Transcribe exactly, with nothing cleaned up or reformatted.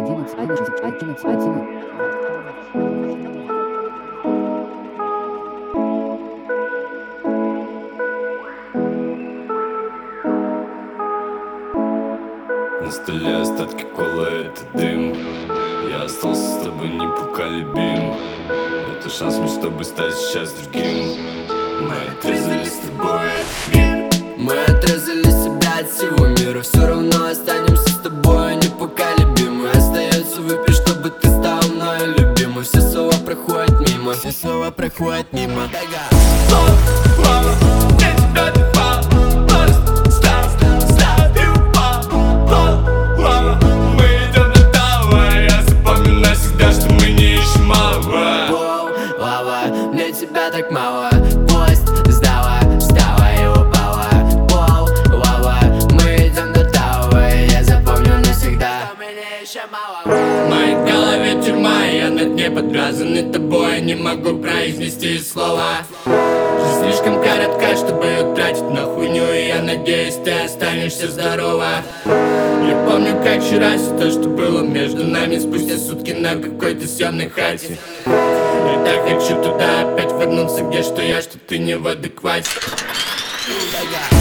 На столе остатки кола, это дым. Я остался с тобой непоколебим. Это шанс мне, чтобы стать сейчас другим. Мы отрезали с тобой от мира. Мы отрезали себя от всего мира. Все равно останемся с тобой непоколебимы. Остается выпить, чтобы ты стал мною любимым. Все слова проходят мимо, все слова проходят мимо. Мне тебя так мало, пусть сдала, встала и упала. Воу, лава, мы идем до того, и я запомню навсегда. Мне еще мало. В моей голове тюрьма, я на дне подвязанный тобой. Не могу произнести слова. Жизнь слишком коротка, чтобы утратить на хуйню. И я надеюсь, ты останешься здорова. Я помню, как вчера все то, что было между нами, спустя сутки на какой-то съемной хате. Я так хочу туда опять вернуться, где что я, что ты не в адеквате.